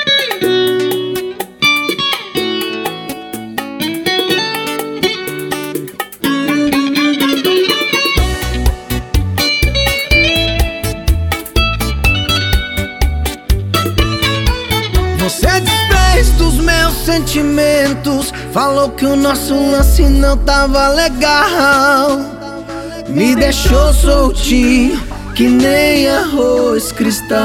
Você desfez dos meus sentimentos, falou que o nosso lance não tava legal. Me deixou soltinho, que nem arroz cristal.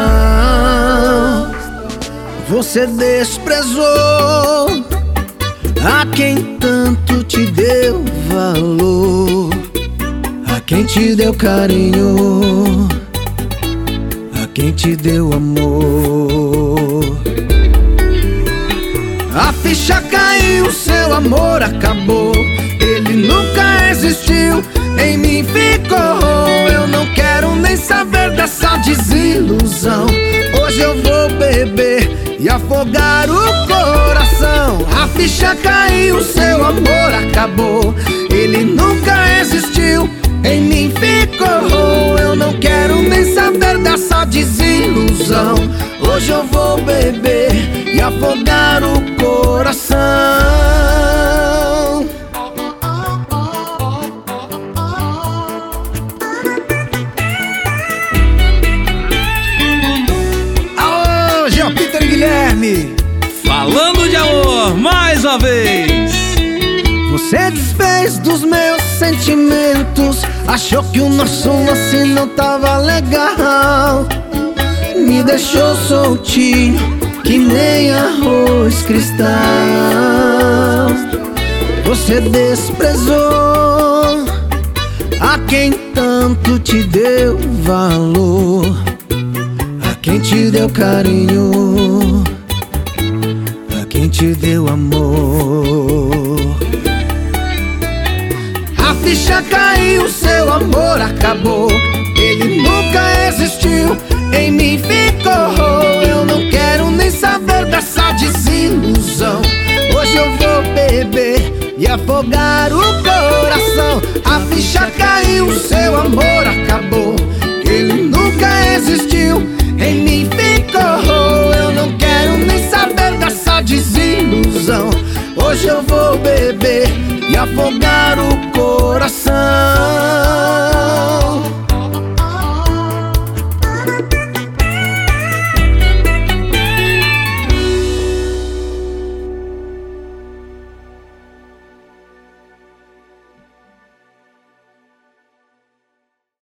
Você desprezou a quem tanto te deu valor, a quem te deu carinho, a quem te deu amor. A ficha caiu, seu amor acabou. Ele nunca existiu, em mim ficou. Eu não quero nem saber dessa desilusão. Hoje eu vou beber e afogar o coração. A ficha caiu, seu amor acabou. Ele nunca existiu, em mim ficou. Eu não quero nem saber dessa desilusão. Hoje eu vou beber e afogar o coração. Alô, Jean Peter e Guilherme, falando de amor mais uma vez. você desfez dos meus sentimentos, achou que o nosso lance não tava legal. Me deixou soltinho, que nem arroz cristal. Você desprezou a quem tanto te deu valor, a quem te deu carinho, a quem te deu amor. A ficha caiu, seu amor acabou. Ele nunca existiu, em mim ficou. Eu não quero nem saber dessa desilusão. Hoje eu vou beber e afogar o coração. A ficha caiu, seu amor acabou. Ele nunca existiu,